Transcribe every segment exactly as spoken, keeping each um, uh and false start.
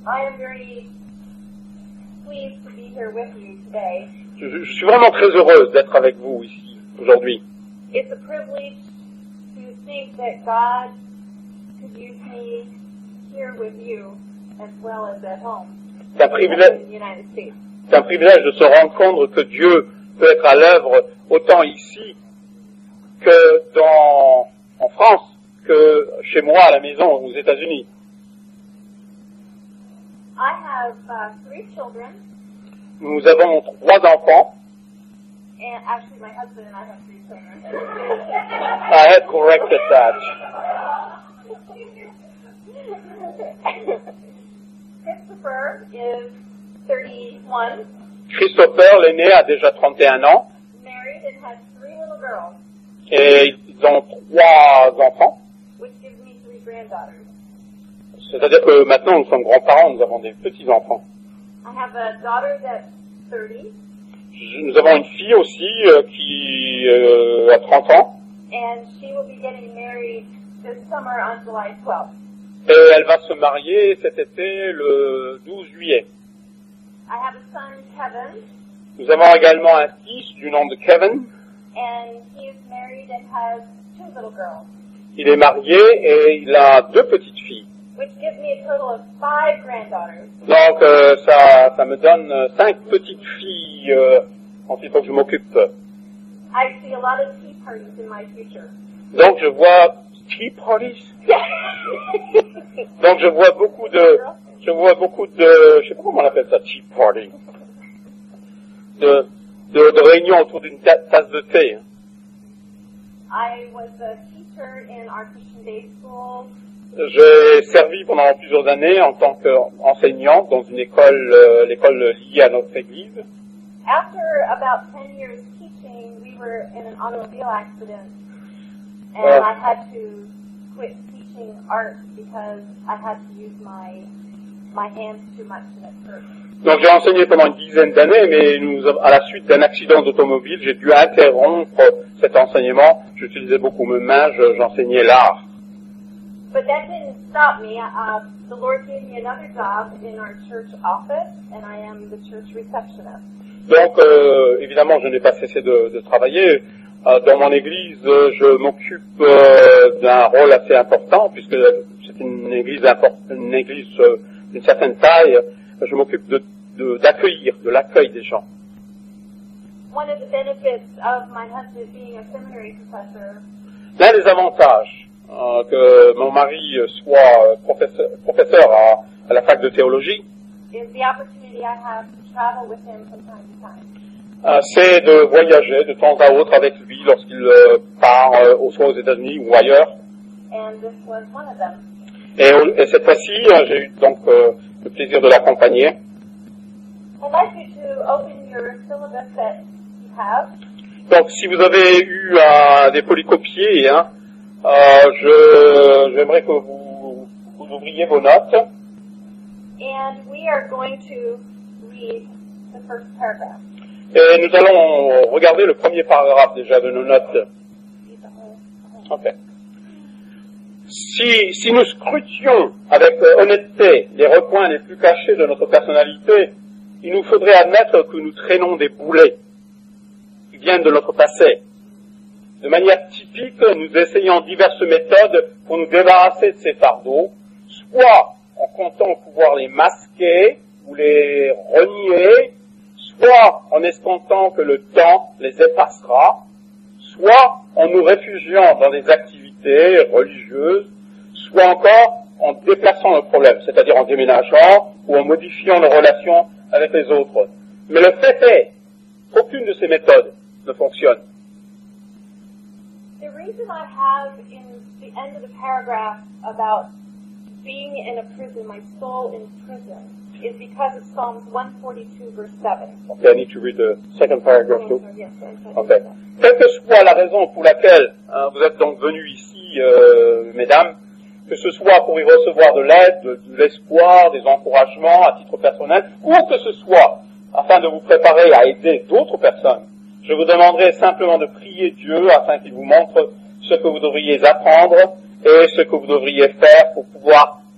I am very pleased to be here with you today. Je, je suis vraiment très heureuse d'être avec vous ici aujourd'hui. It's a privilege to think that God could use me here with you as well as at home C'est un privilège, in the United States. c'est un privilège de se rendre compte que Dieu peut être à l'œuvre autant ici que dans, en France, que chez moi à la maison aux États-Unis. I have uh, three children, Nous avons trois enfants. and actually my husband and I have three children. I had corrected that. Christopher is thirty-one, Christopher, l'aîné, a déjà trente et un ans married and has three little girls, et ils ont trois enfants. which gives me three granddaughters. C'est-à-dire que maintenant nous sommes grands-parents, nous avons des petits-enfants. I have a daughter that's thirty, Nous avons une fille aussi euh, qui euh, a trente ans and she will be getting married this summer on July twelfth. et elle va se marier cet été le douze juillet. I have a son, Kevin, Nous avons également un fils du nom de Kevin. and he is married and has two little girls, Il est marié et il a deux petites filles. which gives me a total of five granddaughters. Donc euh, ça, ça me donne euh, cinq petites filles euh, dont il faut que je m'occupe. I see a lot of tea parties in my future. Donc je vois tea parties. Donc je vois beaucoup de, je vois beaucoup de, je sais pas comment on appelle ça, tea party, de, de, de réunions autour d'une ta- tasse de thé. I was a teacher in our Christian Day School. J'ai servi pendant plusieurs années en tant qu'enseignante dans une école, euh, l'école liée à notre église. After about ten years teaching, we were in an automobile accident, and Oh. I had to quit teaching art because I had to use my my hands too much and it hurt. Donc j'ai enseigné pendant une dizaine d'années, mais nous, à la suite d'un accident d'automobile, j'ai dû interrompre cet enseignement. J'utilisais beaucoup mes mains, je- j'enseignais l'art. But that didn't stop me. Uh, the Lord gave me another job in our church office, and I am the church receptionist. Donc, euh, évidemment, je n'ai pas cessé de, de travailler. Euh, dans mon église, euh, je m'occupe euh, d'un rôle assez important, puisque c'est une église import- une église euh, d'une certaine taille. Je m'occupe de, de, d'accueillir, de l'accueil des gens. One of the benefits of my husband being a seminary professor L'un des avantages euh, que mon mari soit euh, professeur, professeur à, à la fac de théologie, is the opportunity I have to travel with him from time to time. Euh, c'est de voyager de temps à autre avec lui lorsqu'il euh, part, euh, soit aux États-Unis ou ailleurs. And this was one of them. Et, au- et cette fois-ci, euh, j'ai eu donc euh, le plaisir de l'accompagner. I'd like you to open your syllabus that you have. Donc, si vous avez eu euh, des polycopiés, hein, euh, je, j'aimerais que vous, vous ouvriez vos notes. And we are going to read the first paragraph. Et nous allons regarder le premier paragraphe déjà de nos notes. Read the whole, the whole. Ok. Si, si nous scrutions avec euh, honnêteté les recoins les plus cachés de notre personnalité, il nous faudrait admettre que nous traînons des boulets qui viennent de notre passé. De manière typique, nous essayons diverses méthodes pour nous débarrasser de ces fardeaux, soit en comptant pouvoir les masquer ou les renier, soit en escomptant que le temps les effacera, soit en nous réfugiant dans des activités religieuses, soit encore en déplaçant le problème, c'est-à-dire en déménageant ou en modifiant nos relations avec les autres. Mais le fait est qu'aucune de ces méthodes ne fonctionne. The reason I have in the end of the paragraph about being in a prison, my soul in prison, is because of Psalms one forty-two, verse seven. Okay, I need to read the second paragraph Oh, too. sorry, yes, sorry, sorry. Okay. Quelle que soit la raison pour laquelle hein, vous êtes donc venus ici, euh, mesdames, que ce soit pour y recevoir de l'aide, de, de l'espoir, des encouragements à titre personnel, ou que ce soit afin de vous préparer à aider d'autres personnes, je vous demanderai simplement de prier Dieu afin qu'il vous montre ce que vous devriez apprendre et ce que vous devriez faire pour pouvoir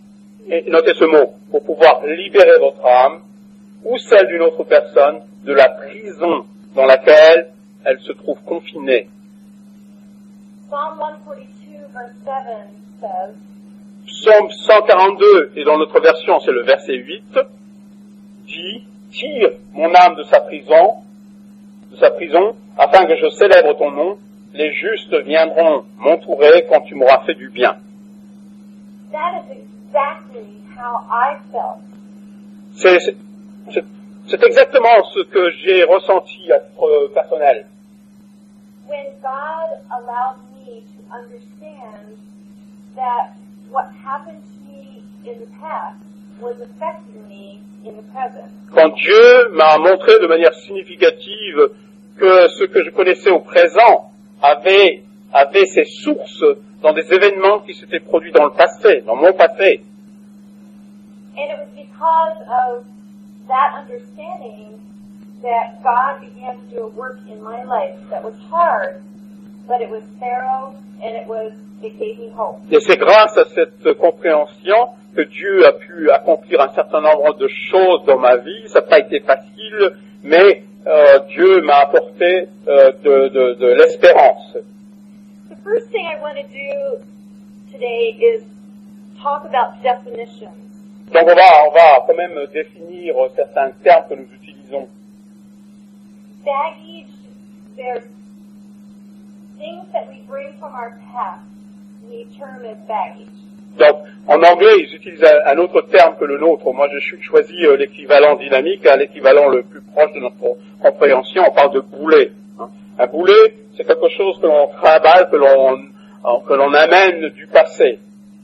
et notez ce mot, pour pouvoir libérer votre âme, ou celle d'une autre personne, de la prison dans laquelle elle se trouve confinée. Psalm one forty-two, verse seven says, Psaume cent quarante-deux, et dans notre version c'est le verset huit, dit, tire mon âme de sa prison, de sa prison, afin que je célèbre ton nom, les justes viendront m'entourer quand tu m'auras fait du bien. That is exactly how I felt. C'est, c'est, c'est, c'est exactement ce que j'ai ressenti à titre personnel. When God allowed me to understand that what happened to me in the past was affecting me in the present. Quand Dieu m'a montré de manière significative que ce que je connaissais au présent avait, avait ses sources dans des événements qui s'étaient produits dans le passé, dans mon passé. And it was because of that understanding that God began to do a work in my life that was hard, but it was thorough and it was, it gave me hope. Et c'est grâce à cette compréhension que Dieu a pu accomplir un certain nombre de choses dans ma vie. Ça n'a pas été facile, mais euh, Dieu m'a apporté euh, de, de, de l'espérance. The first thing I want to do today is talk about definitions. Donc on va, on va quand même définir certains termes que nous utilisons. Baggage, there's things that we bring from our past, we term as baggage. Donc, en anglais, ils utilisent un, un autre terme que le nôtre. Moi, j'ai choisi euh, l'équivalent dynamique, hein, l'équivalent le plus proche de notre compréhension. On parle de boulet. Hein. Un boulet, c'est quelque chose que l'on trimballe, que l'on que l'on amène du passé.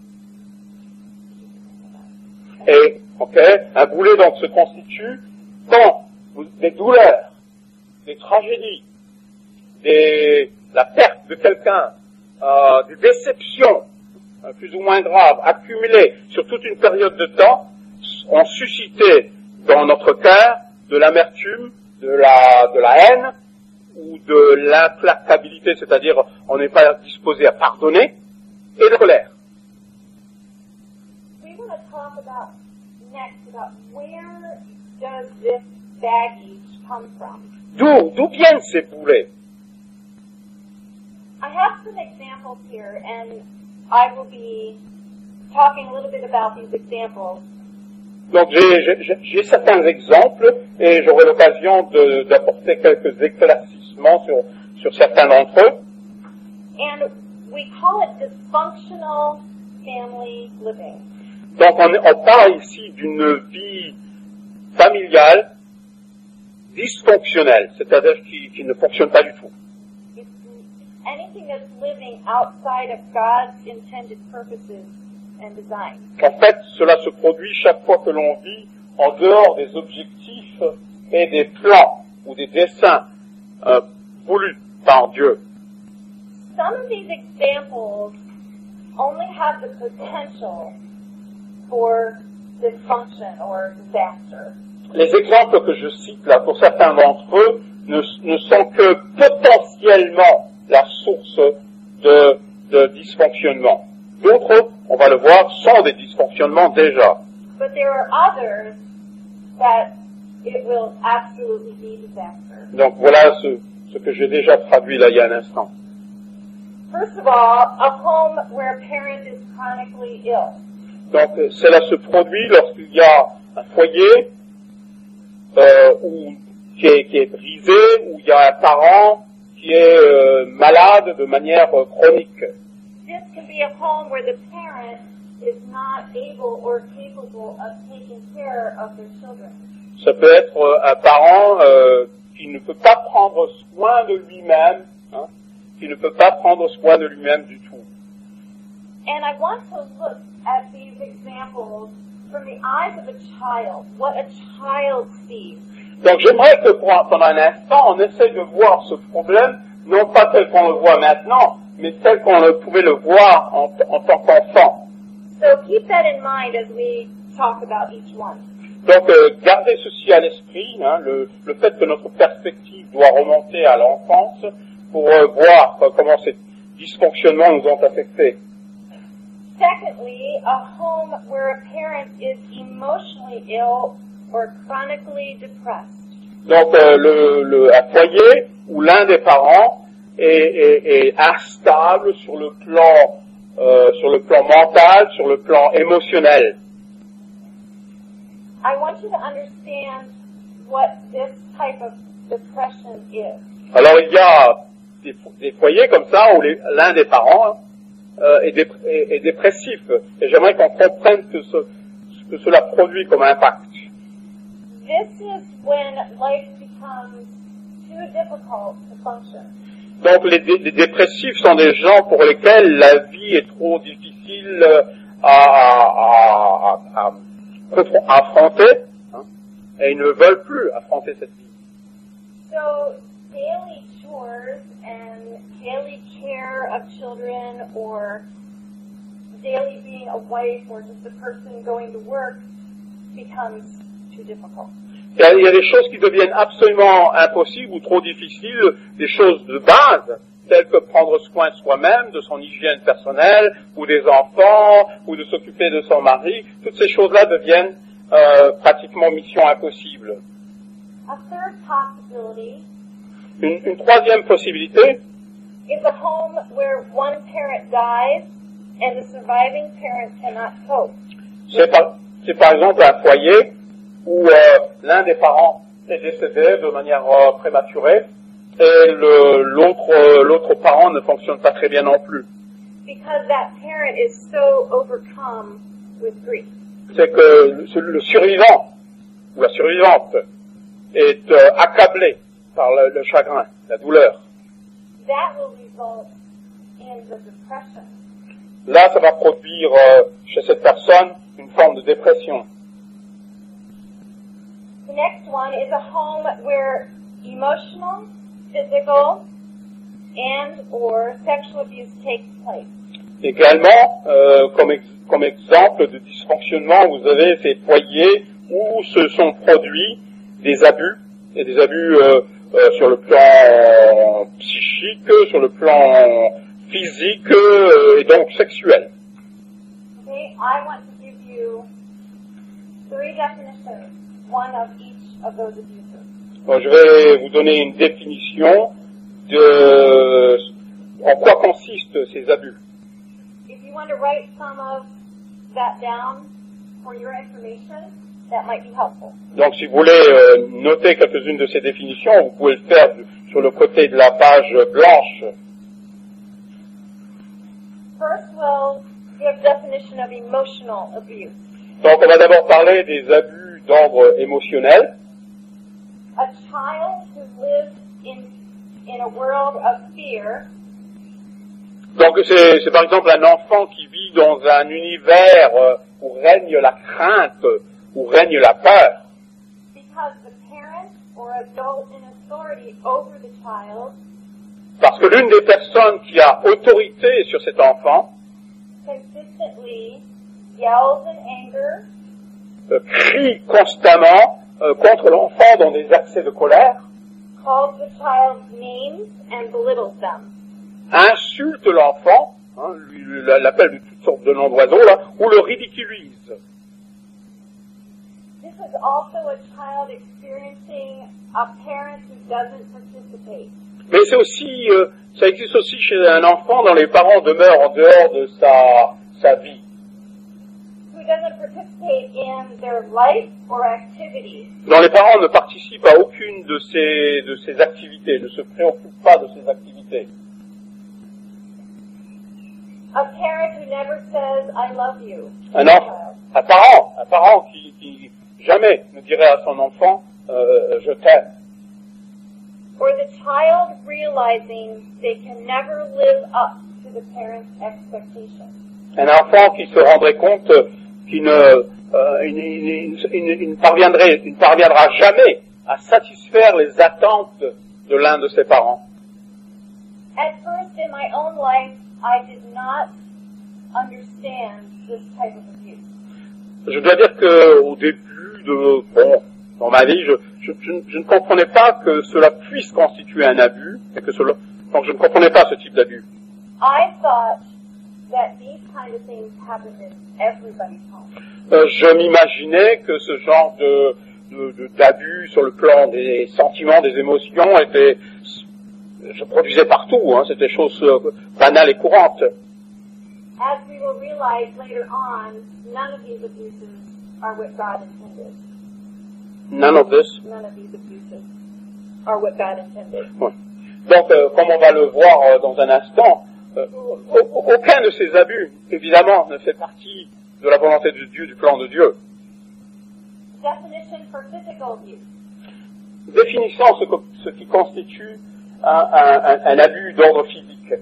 Et, ok, un boulet donc se constitue quand des douleurs, des tragédies, des, la perte de quelqu'un, euh, des déceptions, euh, plus ou moins graves, accumulées sur toute une période de temps, ont suscité dans notre cœur de l'amertume, de la, de la haine, ou de l'implacabilité, c'est-à-dire on n'est pas disposé à pardonner, et de la colère. We want to talk about next about where does this baggage come from? D'où, d'où viennent ces boulets? I have some examples here, and I will be talking a little bit about these examples. Donc j'ai, j'ai, j'ai certains exemples et j'aurai l'occasion de, d'apporter quelques éclaircissements sur, sur certains d'entre eux. And we call it dysfunctional family living. Donc on, on parle ici d'une vie familiale dysfonctionnelle, c'est-à-dire qui, qui ne fonctionne pas du tout. It's anything that's living outside of God's intended purposes and design. En fait, cela se produit chaque fois que l'on vit en dehors des objectifs et des plans ou des desseins euh, voulus par Dieu. Some of these examples only have the potential for dysfunction or disaster. Les exemples que je cite là, pour certains d'entre eux, ne, ne sont que potentiellement la source de, de dysfonctionnement. D'autres, on va le voir, sont des dysfonctionnements déjà. But there are others that it will absolutely be disaster. Donc voilà ce, ce que j'ai déjà traduit là il y a un instant. First of all, a home where a parent is chronically ill. Donc cela se produit lorsqu'il y a un foyer euh, où, qui, est, qui est brisé, où il y a un parent qui est euh, malade de manière euh, chronique. This can be a home where the parent is not able or capable of taking care of their children. Ça peut être euh, un parent euh, qui ne peut pas prendre soin de lui-même, hein, qui ne peut pas prendre soin de lui-même du tout. And I want to look at these examples from the eyes of a child, what a child sees. Donc j'aimerais que pour, pendant un instant, on essaye de voir ce problème, non pas tel qu'on le voit maintenant, mais tel qu'on le pouvait le voir en, en tant qu'enfant. So keep that in mind as we talk about each one. Donc euh, gardez ceci à l'esprit, hein, le, le fait que notre perspective doit remonter à l'enfance pour euh, voir euh, comment ces dysfonctionnements nous ont affectés. Secondly, a home where a parent is emotionally ill or chronically depressed. Donc euh, le, le, un foyer où l'un des parents est, est, est instable sur le plan euh, sur le plan mental, sur le plan émotionnel. I want you to understand what this type of depression is. Alors il y a des, des foyers comme ça où les, l'un des parents euh, est, dé, est, est dépressif. Et j'aimerais qu'on comprenne que ce, ce que cela produit comme impact. This is when life becomes too difficult to function. Donc les, dé, les dépressifs sont des gens pour lesquels la vie est trop difficile à, à, à, à, à affronter, hein, et ils ne veulent plus affronter cette vie. So daily chores and daily care of children or daily being a wife or just a person going to work becomes too difficult. Il y, a, il y a des choses qui deviennent absolument impossibles ou trop difficiles, des choses de base, telles que prendre soin de soi-même, de son hygiène personnelle, ou des enfants, ou de s'occuper de son mari. Toutes ces choses-là deviennent euh, pratiquement mission impossible. A third possibility Une, une troisième possibilité, is a home where one parent dies and the surviving parent cannot cope. c'est par, c'est par exemple un foyer où euh, l'un des parents est décédé de manière euh, prématurée et le, l'autre, euh, l'autre parent ne fonctionne pas très bien non plus. Because that parent is so overcome with grief. C'est que le, le survivant ou la survivante est euh, accablé par le, le chagrin, la douleur. That will result in the depression. Là, ça va produire euh, chez cette personne une forme de dépression. The next one is a home where emotional, physical, and or sexual abuse takes place. Également, euh, comme, ex- comme exemple de dysfonctionnement, vous avez ces foyers où se sont produits des abus, et des abus euh, euh, sur le plan psychique, sur le plan physique euh, et donc sexuel. Okay, I want to give you three definitions, one of each of those abuses. Bon, je vais vous donner une définition de en quoi consistent ces abus. If you want to write some of that down for your information, that might be helpful. Donc si vous voulez euh, noter quelques-unes de ces définitions, vous pouvez le faire sur le côté de la page blanche. First, we'll give definition of emotional abuse. Donc on va d'abord parler des abus d'ordre émotionnel. A child who lives in in a world of fear Donc c'est, c'est par exemple un enfant qui vit dans un univers euh, où règne la crainte, où règne la peur. because the parent or adult in authority over the child Parce que l'une des personnes qui a autorité sur cet enfant consistently yells in anger, euh, crie constamment euh, contre l'enfant dans des accès de colère, calls the child names and belittles them. insulte l'enfant, hein, lui, lui, l'appelle de toutes sortes de noms d'oiseaux, là, ou le ridiculise. This is also a child experiencing a parent who doesn't participate. Mais c'est aussi, euh, ça existe aussi chez un enfant dont les parents demeurent en dehors de sa, sa vie. Who doesn't participate in their life or activities. Dont les parents ne participent à aucune de ces, de ces activités, ne se préoccupent pas de ces activités. A parent who never says, I love you. Un enfant, un parent, un parent qui, qui jamais ne dirait à son enfant, euh, je t'aime. Or the child realizing they can never live up to the parent's expectations. Un enfant qui se rendrait compte qu'il ne, euh, il, il, il, il, il ne parviendrait, il ne parviendra jamais à satisfaire les attentes de l'un de ses parents. At first in my own life, I did not understand this type of abuse. Je dois dire que au début de, bon, dans ma vie, je, je, je, je ne comprenais pas que cela puisse constituer un abus, et que cela, donc je ne comprenais pas ce type d'abus. I thought that these kind of things happened in everybody's home. Euh, je m'imaginais que ce genre de, de, de d'abus sur le plan des sentiments, des émotions était, se produisait partout, hein, c'était chose euh, banale et courante. As we will realize later on, none of these abuses are what God intended. None of this. None of these abuses are what God intended. Ouais. Donc, euh, comme on va le voir euh, dans un instant, euh, aucun de ces abus, évidemment, ne fait partie de la volonté de Dieu, du plan de Dieu. Definition for physical abuse. Définissant ce, ce qui constitue un, un, un abus d'ordre physique.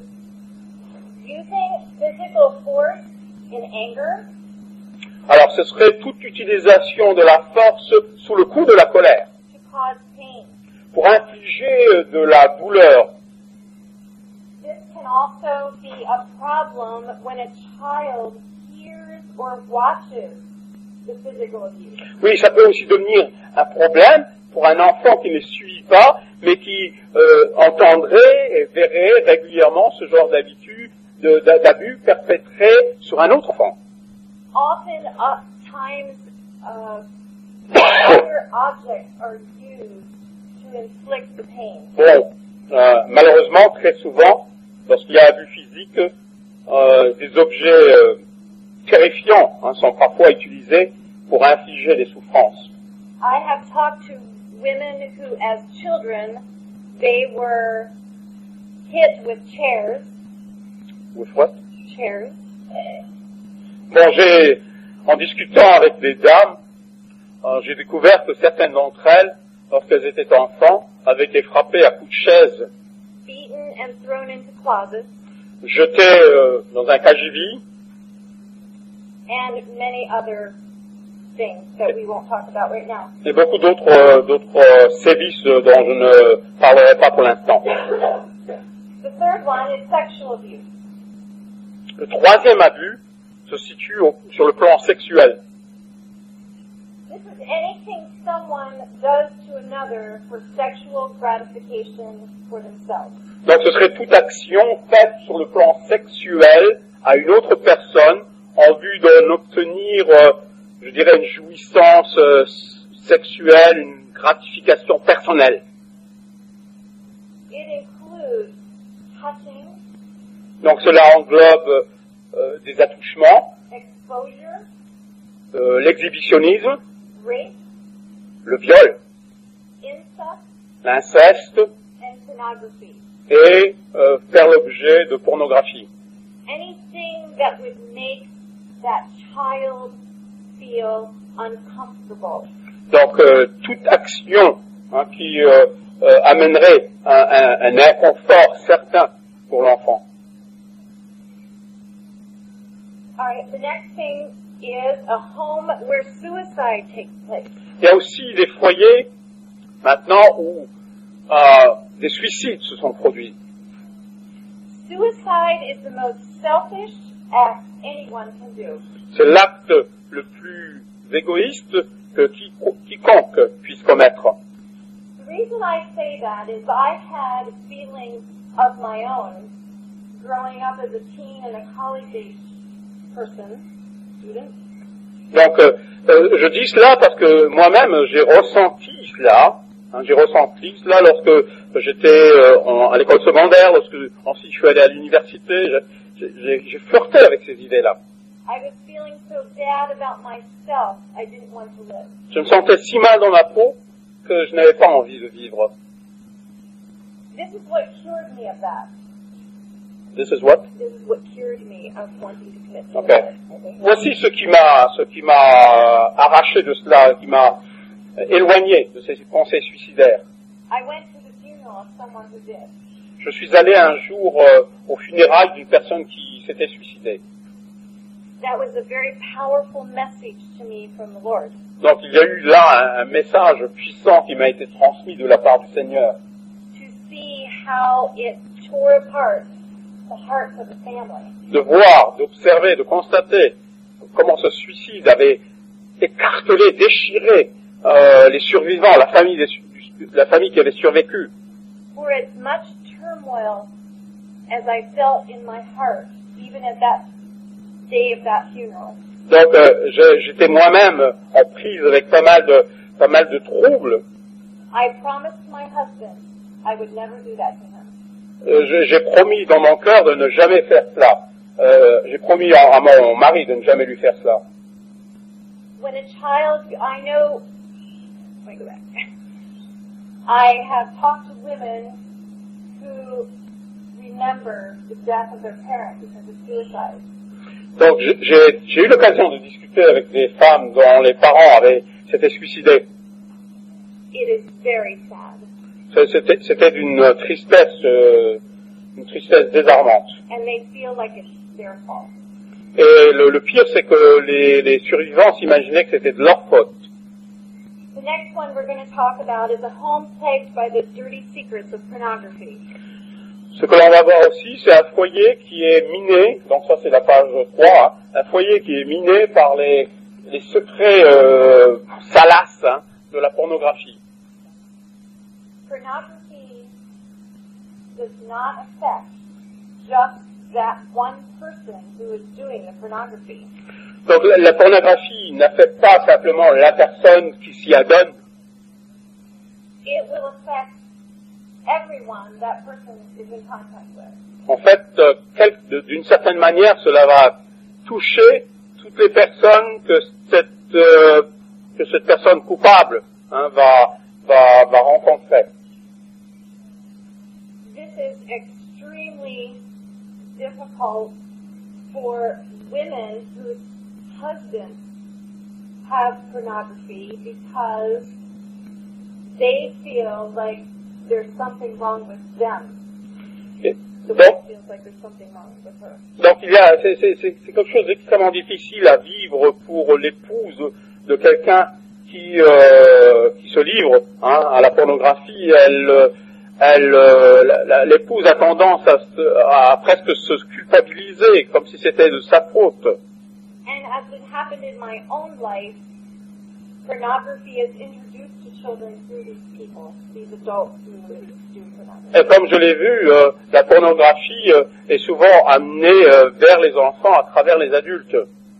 Using physical force in anger. Alors, ce serait toute utilisation de la force sous le coup de la colère, To cause pain. pour infliger de la douleur. This can also be a problem when a child hears or watches the physical abuse. Oui, ça peut aussi devenir un problème pour un enfant qui ne suit pas, mais qui euh, entendrait et verrait régulièrement ce genre d'habitude, de, d'abus perpétrés sur un autre enfant. Often, uh, times, uh, other objects are used to inflict the pain. Bon, euh, malheureusement, très souvent, lorsqu'il y a abus physique, euh, des objets euh, terrifiants hein, sont parfois utilisés pour infliger des souffrances. I have talked to women who, as children, they were hit with chairs. With what? Chairs. Bon, j'ai, en discutant avec des dames, euh, j'ai découvert que certaines d'entre elles, lorsqu'elles étaient enfants, avaient été frappées à coups de chaise, Beaten and thrown into closets, jetées euh, dans un cagibi, and many other things that we won't talk about right now. et beaucoup d'autres, euh, d'autres euh, sévices dont je ne parlerai pas pour l'instant. The third one is sexual abuse. Le troisième abus se situe au, sur le plan sexuel. This is anything someone does to another for sexual gratification for themselves. Donc ce serait toute action faite sur le plan sexuel à une autre personne en vue d'en obtenir, euh, je dirais, une jouissance euh, sexuelle, une gratification personnelle. It includes touching, Donc cela englobe euh, des attouchements, exposure, euh, l'exhibitionnisme, rape, le viol, incest, l'inceste and pornography. et euh, faire l'objet de pornographie. Anything that would make that child feel uncomfortable. Donc euh, toute action hein, qui euh, euh, amènerait un, un, un inconfort certain pour l'enfant. All right, the next thing is a home where suicide takes place. Il y a aussi des foyers maintenant où euh, des suicides se sont produits. Suicide is the most selfish act anyone can do. C'est l'acte le plus égoïste que qui, quiconque puisse commettre. The reason I say that is I had feelings of my own growing up as a teen and a college-age person, student. Donc, euh, euh, je dis cela parce que moi-même, j'ai ressenti cela. Hein, j'ai ressenti cela lorsque j'étais euh, en, à l'école secondaire, lorsque ensuite je suis allé à l'université. J'ai, j'ai, j'ai flirté avec ces idées-là. I was feeling so bad about myself, I didn't want to live. Je me sentais si mal dans ma peau que je n'avais pas envie de vivre. This is what cured me of that. This is what? This is what cured me of wanting to commit suicide. Okay. I think. Voici ce qui m'a, ce qui m'a arraché de cela, qui m'a éloigné de ces pensées suicidaires. I went to the funeral of someone who did. Je suis allé un jour euh, au funérailles d'une personne qui s'était suicidée. That was a very powerful message to me from the Lord. Donc il y a eu là un, un message puissant qui m'a été transmis de la part du Seigneur. To see how it tore apart the hearts of the family. De voir, d'observer, de constater comment ce suicide avait écartelé, déchiré euh, les survivants, la famille, des, la famille qui avait survécu. For as much turmoil as I felt in my heart, even at that day of that funeral. Donc euh, je- j'étais moi-même en prise avec pas mal de pas mal de troubles. I promised my husband I would never do that to him. Euh, je- j'ai promis dans mon cœur de ne jamais faire cela. Euh, j'ai promis à, à mon mari de ne jamais lui faire cela. When a child, I know, let me go back. I have talked to women who remember the death of their parent because of suicide. Donc j'ai j'ai- j'ai eu l'occasion de discuter avec des femmes dont les parents avaient s'étaient suicidés. It is very sad. C'est- C'était c'était d'une tristesse, euh, une tristesse désarmante. And they feel like it's their fault. Et le, le pire, c'est que les, les survivants s'imaginaient que c'était de leur faute. The next one we're going to talk about is a home plagued by the dirty secrets of pornography. Ce que l'on va voir aussi, c'est un foyer qui est miné, donc ça c'est la page trois, hein, un foyer qui est miné par les, les secrets euh, salaces hein, de la pornographie. Pornography does not affect just that one person who is doing the pornography. Donc la, la pornographie n'affecte pas simplement la personne qui s'y adonne, It will affect everyone that person is in contact with. en fait, euh, quel- de- d'une certaine manière, cela va toucher toutes les personnes que cette, euh, que cette personne coupable hein, va, va, va rencontrer. This is extremely difficult for women whose husbands have pornography because they feel like there's something wrong with them. Et The donc, wife feels like there's something wrong with her. donc il y a, c'est, c'est, c'est c'est quelque chose d'extrêmement difficile à vivre pour l'épouse de quelqu'un qui, euh, qui se livre hein, à la pornographie. Elle, elle, euh, la- la- l'épouse a tendance à, se, à presque se culpabiliser, comme si c'était de sa faute. And as it happened in my own life, pornography is introduced to children through these people, these adults who do pornography. Et comme je l'ai vu, euh, la pornographie euh, est souvent amenée euh, vers les enfants à travers les adultes.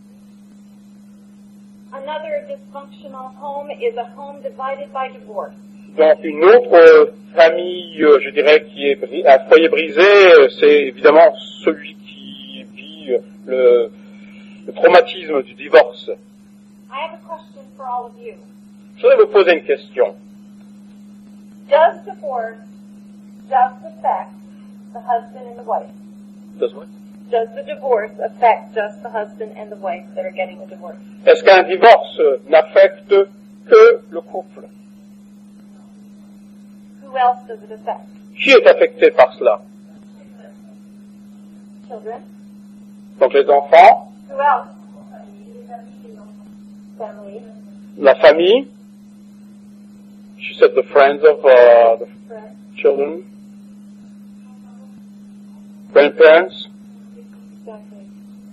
Another dysfunctional home is a home divided by divorce. Donc une autre euh, famille, euh, je dirais, qui est bri- un foyer brisé, euh, c'est évidemment celui qui vit euh, le, le traumatisme du divorce. I have a question for all of you. Je voudrais vous poser une question. Does divorce just affect the husband and the wife? Does the divorce affect just the husband and the wife that are getting a divorce? Est-ce qu'un divorce euh, n'affecte que le couple? Who else does it affect? Qui est affecté par cela? Children? Donc les enfants, Who else? Family? la famille. She said the friends of uh, the Friends? children, grandparents. Exactly.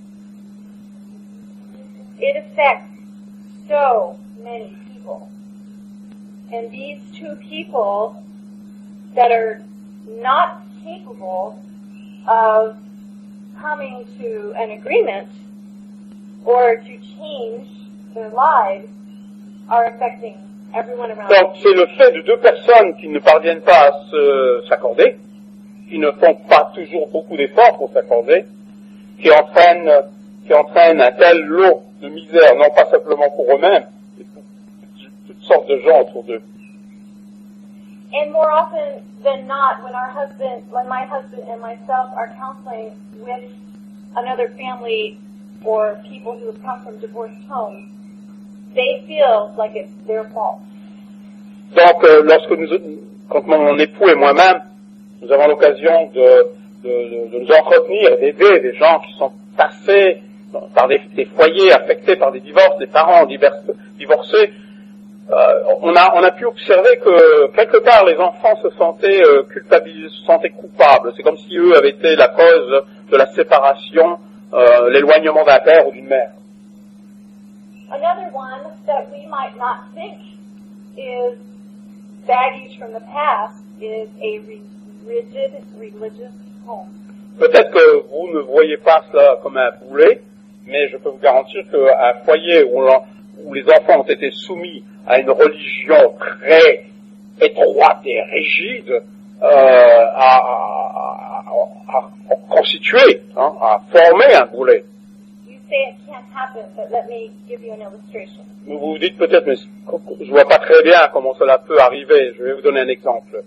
It affects so many people. And these two people that are not capable of coming to an agreement or to change their lives are affecting everyone around Donc them. c'est le fait de deux personnes qui ne parviennent pas à se- s'accorder, qui ne font pas toujours beaucoup d'efforts pour s'accorder, qui entraînent, qui entraînent un tel lot de misère, non pas simplement pour eux-mêmes, mais pour toutes sortes de gens autour d'eux. And more often than not, when our husband, when my husband and myself are counseling with another family or people who have come from divorced homes, they feel like it's their fault. Donc euh, lorsque nous, quand mon époux et moi-même, nous avons l'occasion de, de, de, de nous entretenir, d'aider des gens qui sont passés par des, des foyers affectés par des divorces, des parents divers, divorcés, euh, on a on a pu observer que quelque part les enfants se sentaient euh, culpabilisés, se sentaient coupables. C'est comme si eux avaient été la cause de la séparation, euh, l'éloignement d'un père ou d'une mère. Another one that we might not think is baggage from the past is a re- rigid religious home. Peut-être que vous ne voyez pas cela comme un boulet, mais je peux vous garantir qu'un foyer où, où les enfants ont été soumis à une religion très étroite et rigide euh, a, a, a, a constitué, hein, a formé un boulet. You say it can't happen, but let me give you an illustration. Vous vous dites peut-être, mais je vois pas très bien comment cela peut arriver. Je vais vous donner un exemple.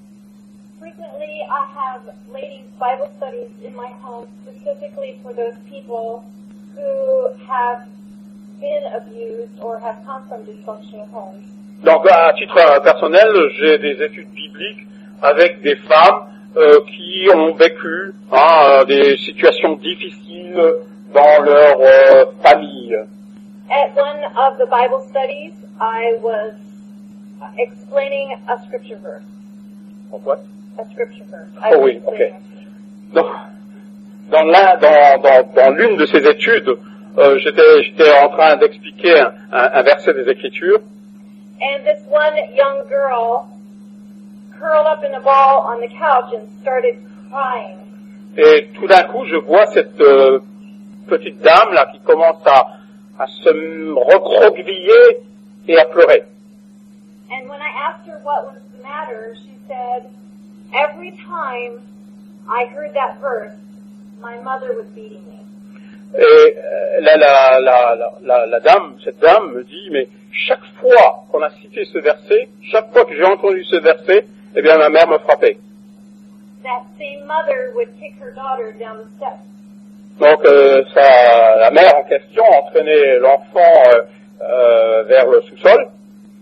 Frequently, I have ladies' Bible studies in my home specifically for those people who have been abused or have come from dysfunctional homes. Donc, à titre personnel, j'ai des études bibliques avec des femmes euh, qui ont vécu hein, des situations difficiles dans leur euh, famille. At one of the Bible studies, I was explaining a scripture verse. What? A scripture verse. I Oh was oui, explaining ok. a scripture. Donc, dans l'un, dans, dans, dans l'une de ces études, euh, j'étais, j'étais en train d'expliquer un, un, un verset des Écritures. And this one young girl curled up in a ball on the couch and started crying. Et tout d'un coup, je vois cette euh, petite dame là qui commence à, à se recroqueviller et à pleurer. And when I asked her what was the matter, she said, every time I heard that verse, my mother was beating me. Et euh, la, la, la, la, la, la dame, cette dame me dit, mais chaque fois qu'on a cité ce verset, chaque fois que j'ai entendu ce verset, eh bien ma mère me frappait. That same mother would kick her daughter down the steps. Donc euh, ça, la mère en question entraînait l'enfant euh, euh, vers le sous-sol.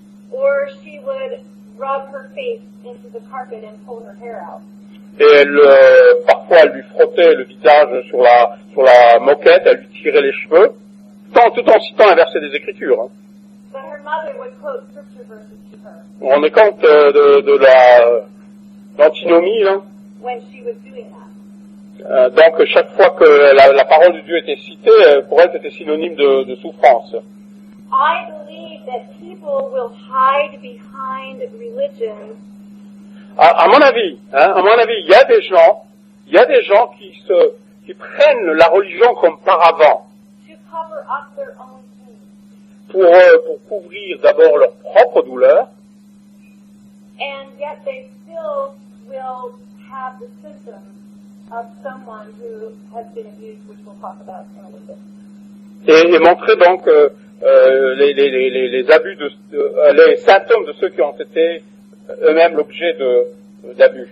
Or she would rub her face into the carpet and pull her hair out. Et elle, euh, parfois elle lui frottait le visage sur la, sur la moquette, elle lui tirait les cheveux, tout, tout en citant un verset des Écritures. Hein. But her mother would quote scripture verses to her. Vous vous rendez compte euh, de, de la l'antinomie là? When she was doing that. Euh, donc chaque fois que la, la parole de Dieu était citée, euh, pour elle c'était synonyme de, de souffrance. I believe that people will hide behind religion. À, à mon avis, hein, à mon avis, il y a des gens, il y a des gens qui se, qui prennent la religion comme paravent To cover up their own sins. pour euh, pour couvrir d'abord leur propre douleur, And yet they still will have the symptoms of someone who has been abused, which we'll talk about in a little bit. et, et montrer donc euh, euh, les, les, les, les abus de, de euh, les symptômes de ceux qui ont été eux-mêmes l'objet de d'abus.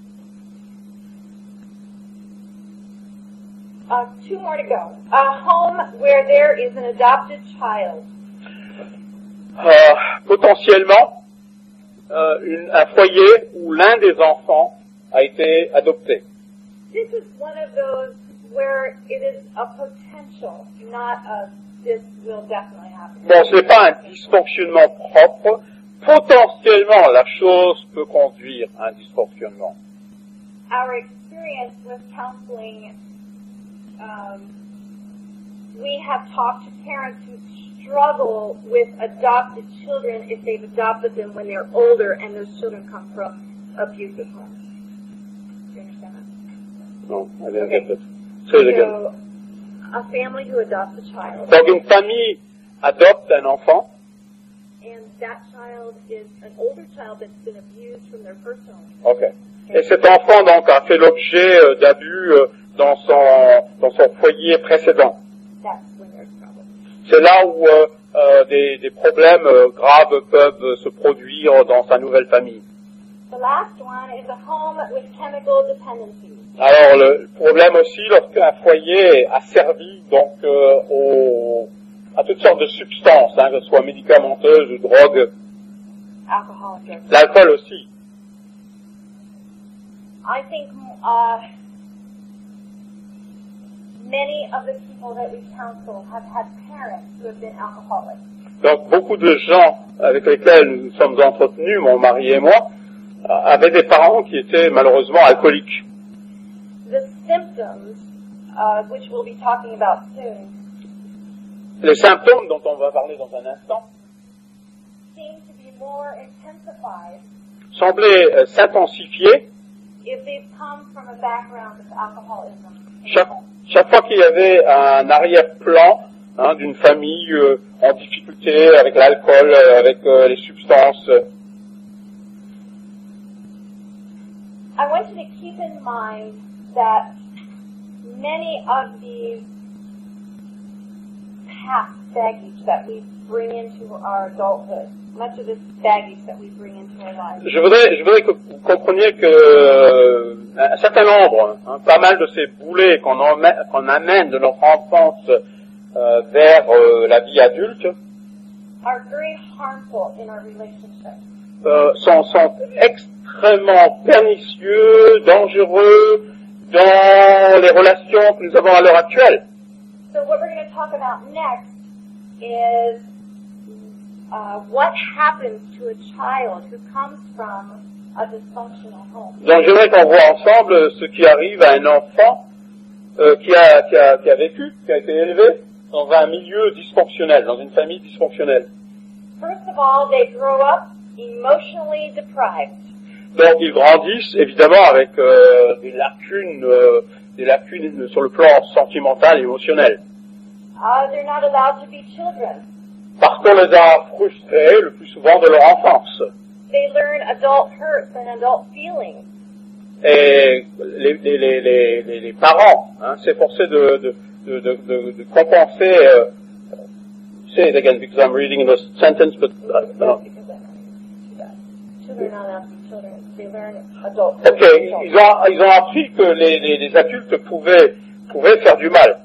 Uh, two more to go. A home where there is an adopted child. Euh, potentiellement, euh, une, un foyer où l'un des enfants a été adopté. This is one of those where it is a potential, not a this will definitely happen. Bon, ce n'est pas un dysfonctionnement propre. Potentiellement, la chose peut conduire à un dysfonctionnement. Our experience with counseling, um, we have talked to parents who struggle with adopted children if they've adopted them when they're older and those children come from abusive homes. Do you understand that? Non, I didn't Okay. get it. Say it again. So, a family who adopts a child, Donc une famille adopte un enfant, and that child is an older child that's been abused from their first home. ok. Et cet enfant donc a fait l'objet euh, d'abus euh, dans son dans son foyer précédent. That's when there's a problem. C'est là où euh, euh, des, des problèmes euh, graves peuvent se produire dans sa nouvelle famille. The last one is a home with chemical dependencies. Alors le problème aussi lorsqu'un foyer a servi donc euh, au, à toutes sortes de substances, hein, que ce soit médicamenteuses ou drogues, Alcohol and drugs. l'alcool aussi. I think uh, many of the people that we counsel have had parents who have been alcoholics. Donc beaucoup de gens avec lesquels nous nous sommes entretenus, mon mari et moi, euh, avaient des parents qui étaient malheureusement alcooliques. The symptoms, uh, which we'll be talking about soon, Les symptômes dont on va parler dans un instant seem to be more intensified semblaient euh, s'intensifier if they've come from a background of alcoholism. Chaque, chaque fois qu'il y avait un arrière-plan hein, d'une famille euh, en difficulté avec l'alcool, euh, avec euh, les substances, I want you to keep in mind that many of these past baggage that we bring into our adulthood, much of this baggage that we bring into our lives. Je voudrais, je voudrais que vous compreniez que euh, un certain nombre, hein, pas mal de ces boulets qu'on, emmène, qu'on amène de notre enfance euh, vers euh, la vie adulte are very harmful in our relationships. euh, sont, sont extrêmement pernicieux, dangereux dans les relations que nous avons à l'heure actuelle. So what we're going to talk about next is uh, what happens to a child who comes from a dysfunctional home. Donc j'aimerais qu'on voit ensemble ce qui arrive à un enfant euh, qui, a, qui, a, qui a vécu, qui a été élevé dans un milieu dysfonctionnel, dans une famille dysfonctionnelle. First of all, they grow up emotionally deprived. Donc ils grandissent évidemment avec euh, des lacunes, euh, des lacunes sur le plan sentimental et émotionnel. Uh, they're not allowed to be children. Parce qu'on les a frustrés le plus souvent de leur enfance. They learn adult hurts and adult feelings. Et les, les, les, les, les parents hein, s'efforçaient de, de, de, de, de, de compenser. Euh, say it again because I'm reading the sentence, but uh, no. Children are not allowed to be children. They learn adult Ok, ils ont, ils ont appris que les, les, les adultes pouvaient, pouvaient faire du mal.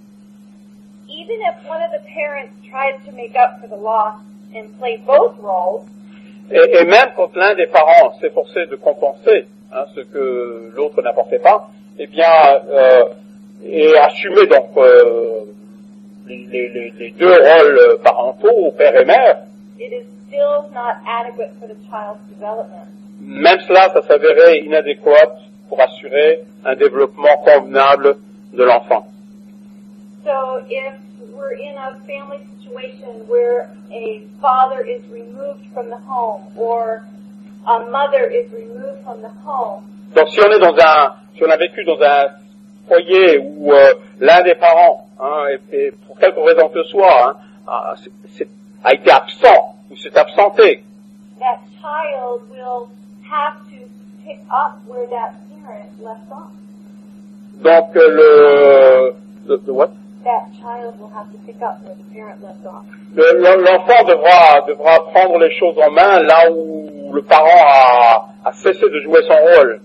Even if one of the parents tries to make up for the loss and play both roles, Et, et même quand l'un des parents s'efforçait de compenser hein, ce que l'autre n'apportait pas, eh bien, euh, et assumer donc euh, les, les, les deux rôles parentaux, père et mère, it is still not adequate for the child's development. même cela, ça s'avérait inadéquat pour assurer un développement convenable de l'enfant. So if we're in a family situation where a father is removed from the home or a mother is removed from the home, Donc si on est dans un, si on a vécu dans un foyer où euh, l'un des parents, hein, et, et pour quelque raison que ce soit, hein, a, c'est, a été absent ou s'est absenté, that child will have to pick up where that parent left off. donc euh, le, the, the what? That child will have to pick up where the parent left off. Le, l'enfant devra, devra prendre les choses en main là où le parent a, a cessé de jouer son rôle.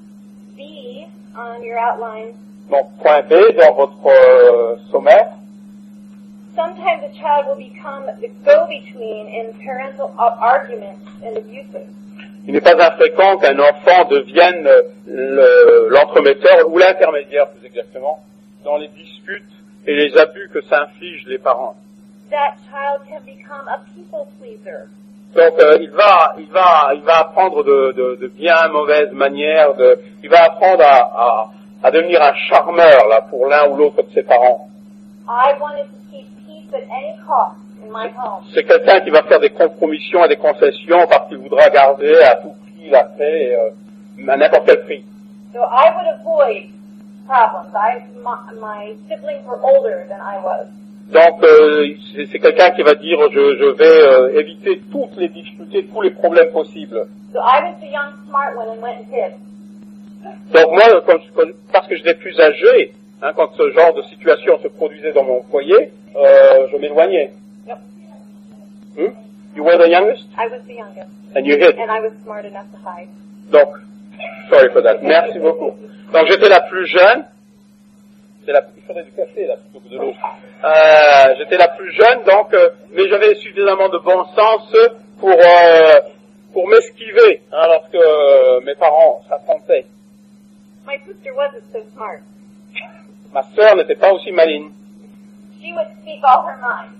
B, on your outline, Donc point B dans votre euh, sommaire. sometimes a child will become the go-between in parental arguments and abuses. Il n'est pas infréquent qu'un enfant devienne le, l'entremetteur ou l'intermédiaire plus exactement dans les disputes et les abus que s'infligent les parents. That child can become a people pleaser. Donc euh, il va, il va, il va apprendre de, de, de bien mauvaises manières. De, il va apprendre à, à, à devenir un charmeur là pour l'un ou l'autre de ses parents. I wanted to keep peace at any cost in my home. C'est quelqu'un qui va faire des compromissions et des concessions parce qu'il voudra garder à tout prix la paix, euh, à n'importe quel prix. So I would avoid problems. I, my, my siblings were older than I was. Donc euh, c'est, c'est quelqu'un qui va dire je, je vais euh, éviter toutes les difficultés, tous les problèmes possibles. So I was the young smart one and went and hid. Donc moi, quand je, quand, parce que j'étais plus âgé, hein, quand ce genre de situation se produisait dans mon foyer, euh, je m'éloignais. Yep. Hmm? You were the youngest I was the youngest. and you hid. And I was smart enough to hide. Donc, sorry for that. Merci beaucoup. Donc j'étais la plus jeune. C'est la, il faudrait du café là plutôt que de l'eau. Euh, j'étais la plus jeune, donc, euh, mais j'avais suffisamment de bon sens pour euh, pour m'esquiver hein, lorsque euh, mes parents s'affrontaient. My sister wasn't so smart. Ma sœur n'était pas aussi maligne. She would speak all her mind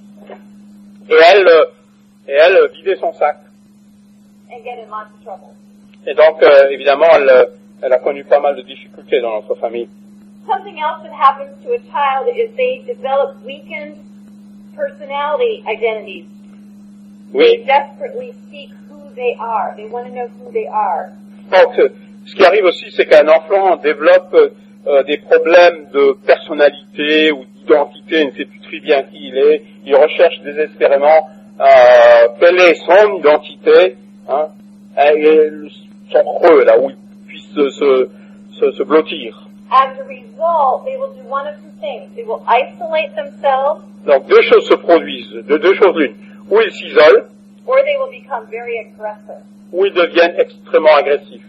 Et elle, euh, et elle euh, vidait son sac. and get in lots of trouble. Et donc, euh, évidemment, elle, euh, elle a connu pas mal de difficultés dans notre famille. Something else that happens to a child is they develop weakened personality identities. They Oui. desperately seek who they are. They want to know who they are. Donc, euh, ce qui arrive aussi, c'est qu'un enfant développe euh, des problèmes de personnalité ou d'identité, il ne sait plus très bien qui il est, il recherche désespérément euh, quelle est son identité, hein, et son creux, là où il puisse se, se, se blottir. As a result, they will do one of two things. They will isolate themselves, Donc deux choses se produisent, de deux choses l'une. Ou ils s'isolent, or they will become very aggressive. ou ils deviennent extrêmement agressifs.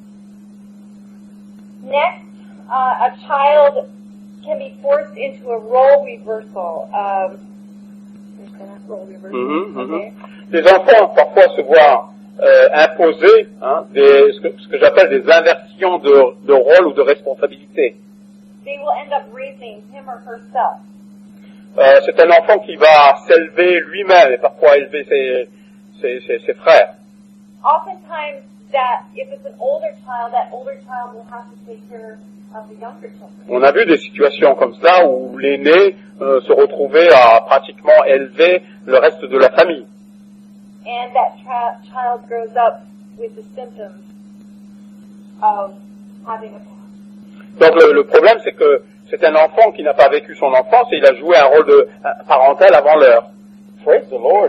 Next, uh, a child can be forced into a role reversal. Um, role reversal. Mm-hmm, okay. mm-hmm. Les enfants parfois se voient euh, imposer hein, des, ce que, ce que j'appelle des inversions de, de rôle ou de responsabilité. They will end up raising him or herself. Euh, c'est un enfant qui va s'élever lui-même et parfois élever ses, ses, ses, ses frères. Oftentimes, that if it's an older child, that older child will have to take care of the younger children. On a vu des situations comme ça où l'aîné euh, se retrouvait à pratiquement élever le reste de la famille. And that tra- child grows up with the symptoms of having a past. Donc le, le problème, c'est que c'est un enfant qui n'a pas vécu son enfance et il a joué un rôle de euh, parental avant l'heure. Praise the Lord.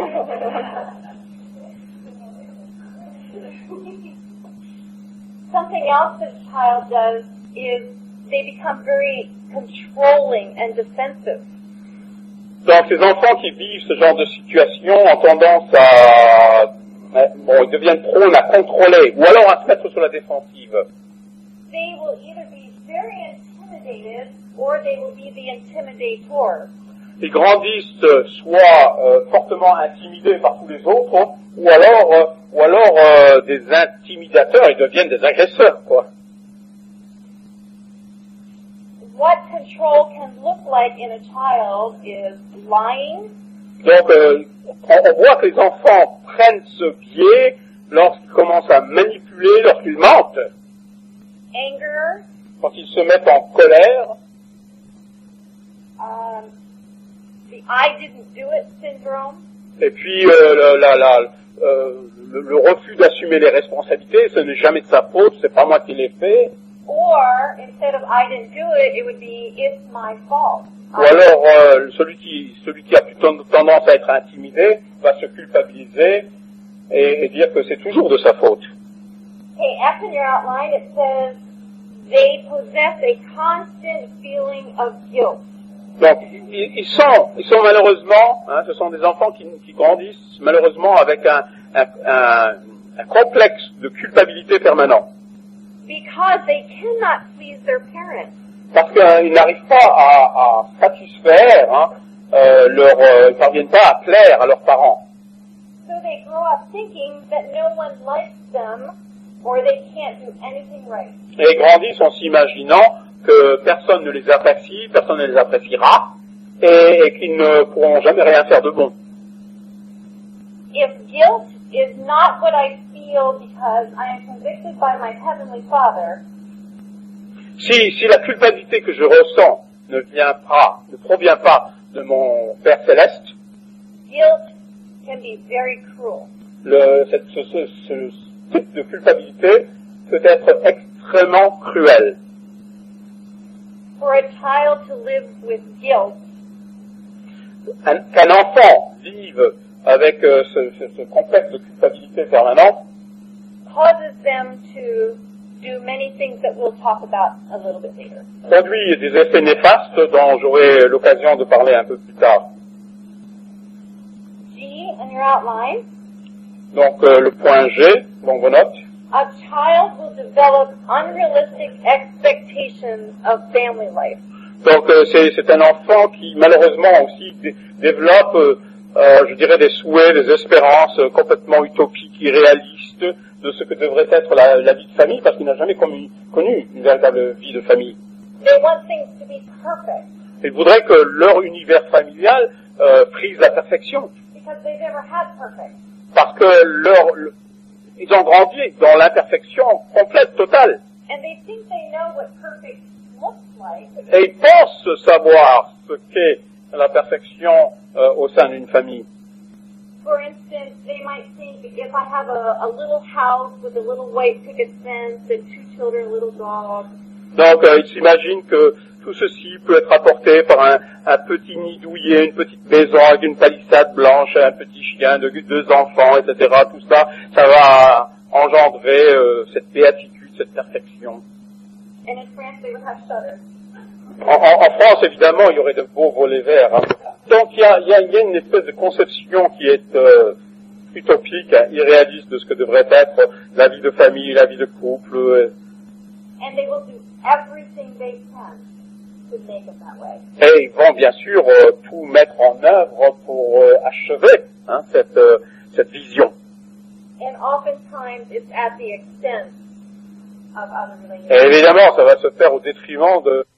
Something else that a child does is they become very controlling and defensive. Donc ces enfants qui vivent ce genre de situation ont tendance à, bon, ils deviennent prônes à contrôler ou alors à se mettre sur la défensive. They will either be very intimidated or they will be the intimidator. Ils grandissent euh, soit euh, fortement intimidés par tous les autres, ou alors, euh, ou alors euh, des intimidateurs, ils deviennent des agresseurs, quoi. What control can look like in a child is lying. Donc, euh, on, on voit que les enfants prennent ce biais lorsqu'ils commencent à manipuler, lorsqu'ils mentent, Anger, quand ils se mettent en colère, um, the I didn't do it syndrome, et puis euh, la, la, euh, le, le refus d'assumer les responsabilités, ce n'est jamais de sa faute, c'est pas moi qui l'ai fait. or instead of I didn't do it, it would be it's my fault. Ou alors euh, celui qui celui qui a plutôt tendance à être intimidé va se culpabiliser et, et dire que c'est toujours de sa faute. Okay, F in your outline, it says they possess a constant feeling of guilt. Donc ils, ils sont ils sont malheureusement, hein, ce sont des enfants qui, qui grandissent malheureusement avec un, un, un, un complexe de culpabilité permanent. Because they cannot please their parents. Parce qu'ils n'arrivent pas à, à satisfaire, hein, euh, leur, euh, ils parviennent pas à plaire à leurs parents. So they grow up thinking that no one likes them or they can't do anything right. Et ils grandissent en s'imaginant que personne ne les apprécie, personne ne les appréciera, et, et qu'ils ne pourront jamais rien faire de bon. If guilt is not what I feel because I am convicted by my Heavenly Father, Si, si la culpabilité que je ressens ne vient pas, ne provient pas de mon Père Céleste, guilt can be very cruel. le, cette, ce, ce, ce type de culpabilité peut être extrêmement cruel. For a child to live with guilt Un, qu'un enfant vive avec euh, ce, ce, ce complexe de culpabilité permanent causes them to do many things that we'll talk about a little bit later. produit des effets néfastes dont j'aurai l'occasion de parler un peu plus tard. G in your outline, Donc euh, le point G, dans vos notes, a child will develop unrealistic expectations of family life. donc euh, c'est, c'est un enfant qui malheureusement aussi dé- développe, euh, euh, je dirais, des souhaits, des espérances euh, complètement utopiques, irréalistes de ce que devrait être la, la vie de famille, parce qu'il n'a jamais connu, connu une véritable vie de famille. They want things to be perfect Ils voudraient que leur univers familial euh, prise la perfection, because they've never had perfect. parce que leur, le- ils ont grandi dans l'imperfection complète, totale, And they think they know what perfect looks like. et ils pensent savoir ce qu'est la perfection euh, au sein d'une famille. For instance, they might think if I have a, a little house with a little white picket fence and two children, a little dog, Donc euh, ils s'imaginent que tout ceci peut être apporté par un, un petit nid douillet, une petite maison avec une palissade blanche, un petit chien, de, deux enfants, et cetera. Tout ça, ça va engendrer euh, cette béatitude, cette perfection. And in France, they would have shutters. En, en, en France, évidemment, il y aurait de beaux volets verts. Hein. Donc il y a, il y, a, il y a une espèce de conception qui est euh, utopique, hein, irréaliste de ce que devrait être la vie de famille, la vie de couple. Euh. And they will do everything they can to make it that way. Et ils vont bien sûr euh, tout mettre en œuvre pour euh, achever hein, cette, euh, cette vision. And oftentimes it's at the expense of other relationships. Et évidemment, ça va se faire au détriment de